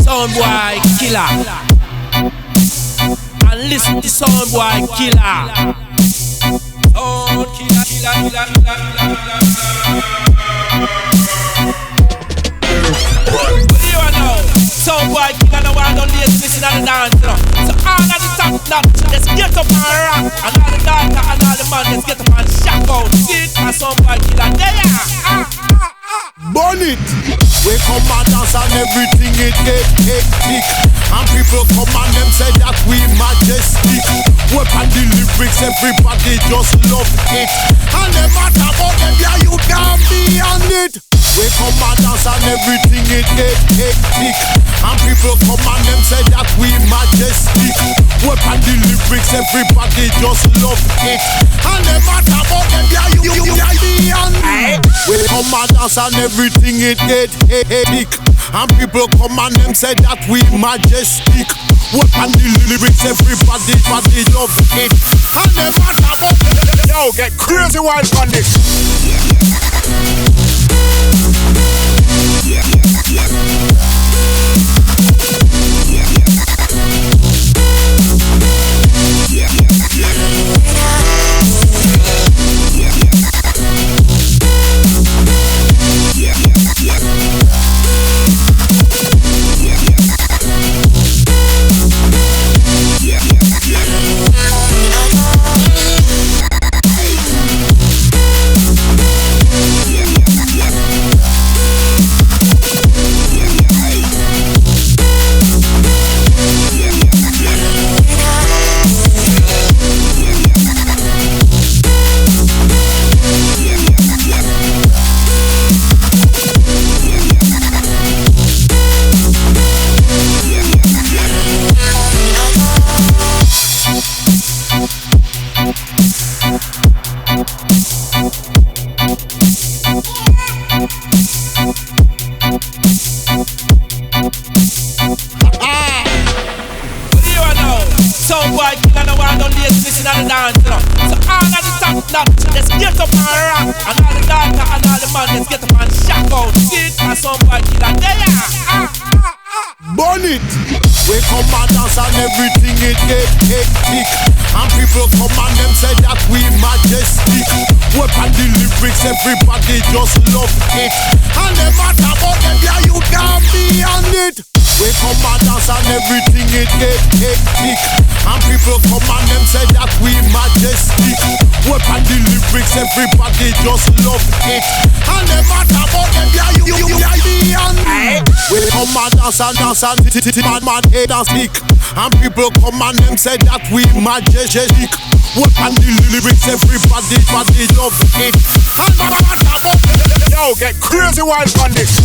Soundboy Killer. And listen to Soundboy Killer. Oh, killer, killer, killer, killer, killer. What do you know? Soundboy Killer, no one don't listen to the dance, you know. So all of the top notch, let's get up and rock. And all the daughter and all the man, let's get up and shock out. See it, and Soundboy Killer, there. Burn it! We come and dance and everything it get hectic. And people come and them say that we majestic. Weapon the lyrics, everybody just love it. And no matter about them, yeah, you can't be on it. We come and dance and everything it get hectic. And people come and them say that we majestic. Weapon the lyrics, everybody just love it. And no matter about them, yeah, you can't be on it. We come and dance and everything it get hectic. And people come and them say that we majestic. Weapon the lyrics, everybody love it. And no matter about them, yo, get crazy wild on this. Soundboy Killer, no one don't listen to the dance, you know. So all of the top notch, let's get up and rock. And all the daughter and all the man, let's get up and shock out. See it, and Soundboy Killer, there. Burn it! We come and dance and everything it get hectic. And people come and them say that we majestic. Weapon the lyrics, everybody just love it. And no matter about them, yeah, you can't be on it. We come and dance and everything it get hectic. And people come and them say that we majestic. Weapon the lyrics, everybody just love it. And no matter about them, yeah, you can't be on it. We come and dance and man head and stick. And people come and them say that we majestic. Weapon the lyrics, everybody love it. And no matter about them, yo, get crazy wild on this.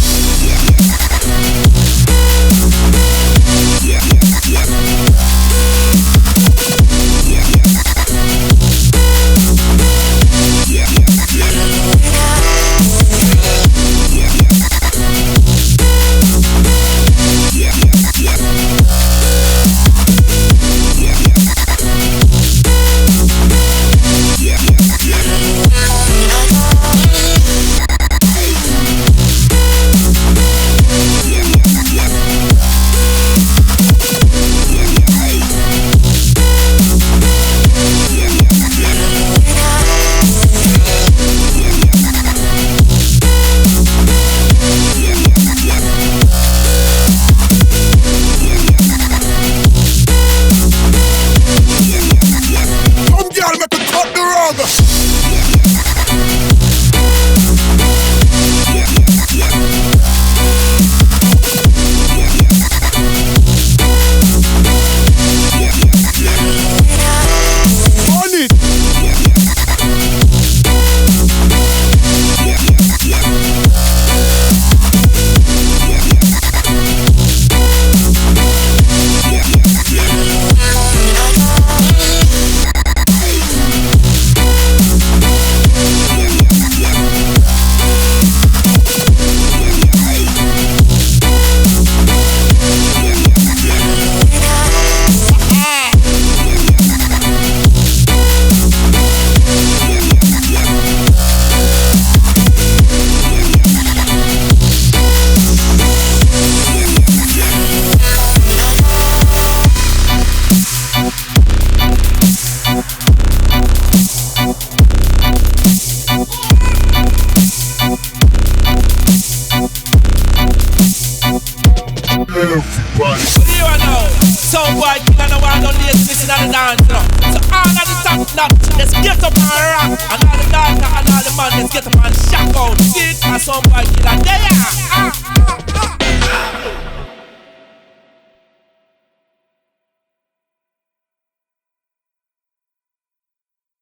no want no laziness in the dance, you know. So all of the top notch, let's get up and rock. And all the daughter and all the man, let's get up and shock out. See it, and some boy killer there.